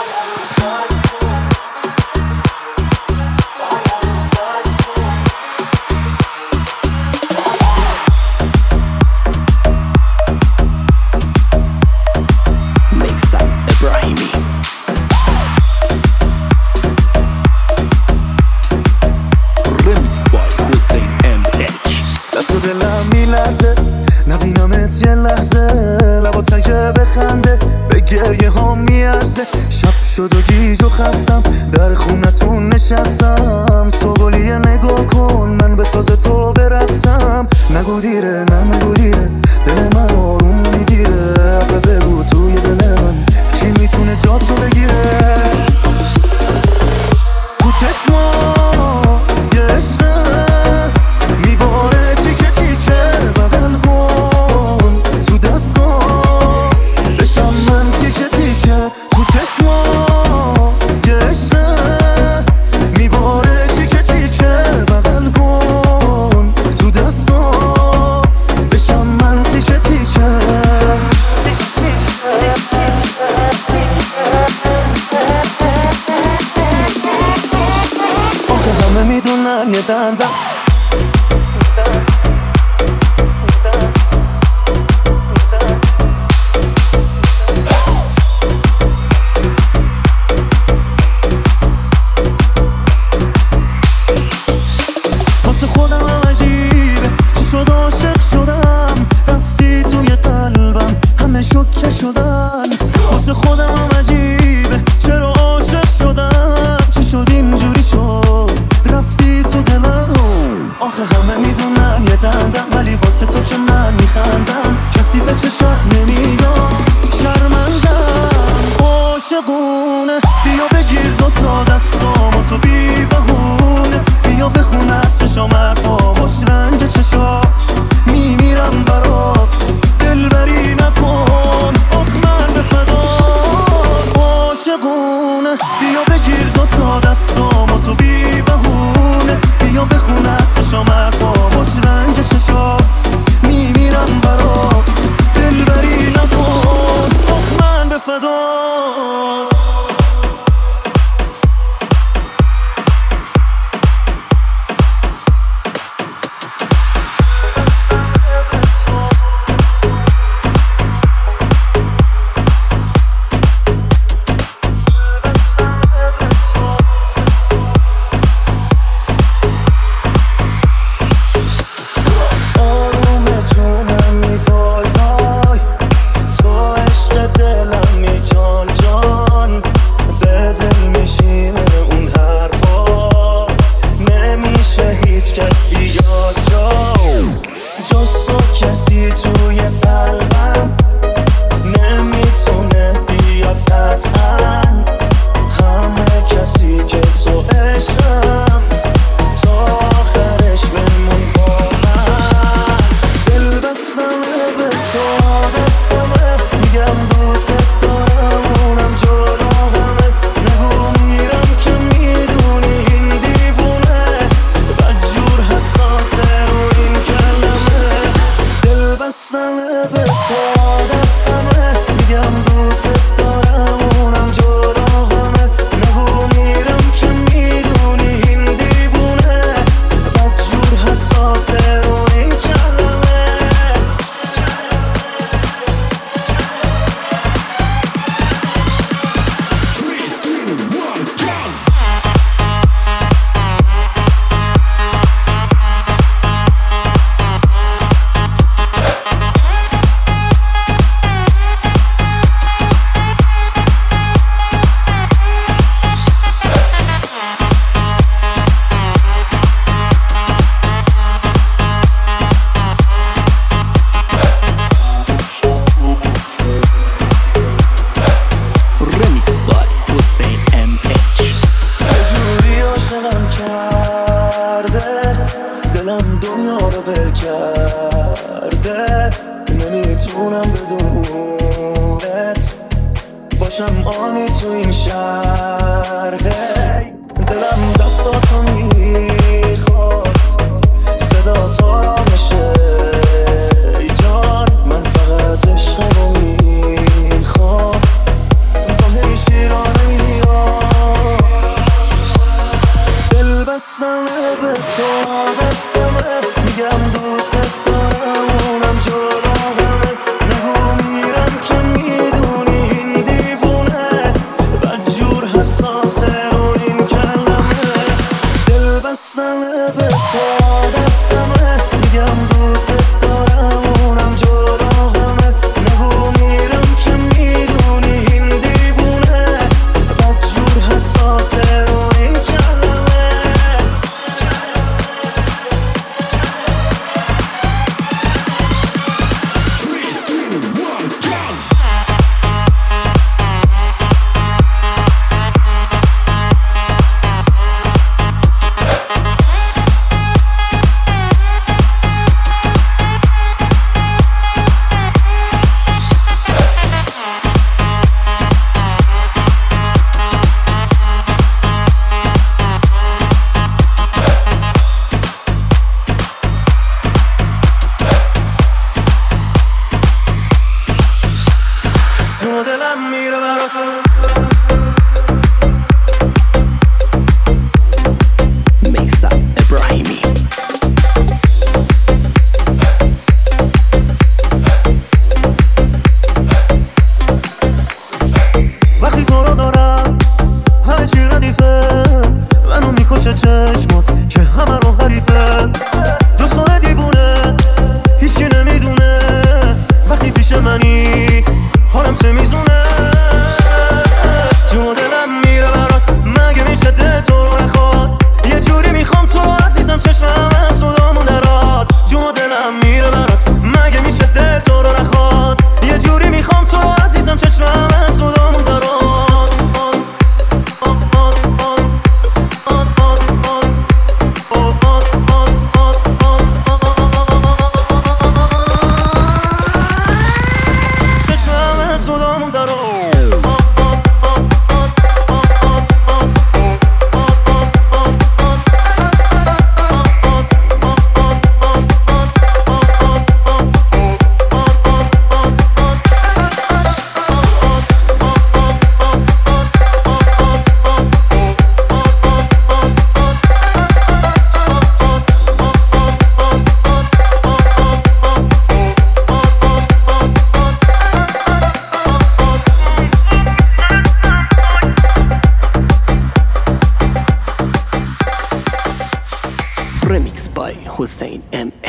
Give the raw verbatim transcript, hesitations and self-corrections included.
دلم میلرزه نبینمت یه لحظه، لبات اگه بخنده به گریه ها میارزه. شب شد و گیج و خستم در خونتون نشستم، سوگلیه نگاه کن من به ساز تو برقصم. نگو دیره نه نگو دیره دل من آروم میگیره، آخه بگو توی دل من کی میتونه جا تو بگیره. تو چشمات یه عشقه میباره تیکه تیکه، بغل کن تو دستات بشم من تیکه تیکه. تو چشمات یه عشقه میباره تیکه تیکه، بغل کن تو دستات بشم من تیکه تیکه. آخه همه میدونن یه دندم واسه خودم عجیبه چی شد عاشق شدم، رفتی توی قلبم همه شوکه شدن. واسه خودم عجیبه چرا عاشق شدم، چی شد اینجوری شد رفتی تو دلم. آخه همه میدونن یه دندم ولی واسه تو که من میخندم، کسی به چشم نمیگم شرمندم. عاشقونه بیا بگیر دوتا دستامو تو بی بهونه، بیا بخون از چشام حرفا خوش رنگ چشات، میمیرم برات دلبری نکن آخ من به فدات. عاشقونه بیا بگیر دوتا دستامو تو بی بهونه، بیا بخون از چشام حرفا خوش رنگ چشات، میمیرم برات دلبری نکن آخ من به فدات. باشم آنی تو این شهر، دلم دستاتو میخواد صدا تا رامشه ای جان، من فقط عشقمو میخوام با هیچی را نمیدونم و دلم میره براتون. میثم ابراهیمی. وقتی تو رو دارم همه چی ردیفه، منو میکشه چشمات که همه رو حریفه. دوستانه دیوونه هیچی نمیدونه، وقتی پیش منی حالم چه میزونه. جون و دلم میره برات، مگه میشه دل تو رو نخواد؟ یه جوری میخوام تو عزیزم چشمم از صدامون درات. جون و دلم میره برات، مگه میشه دل تو رو نخواد؟ یه جوری میخوام تو عزیزم چشمم از صدامون درات. Remix by Hussein M.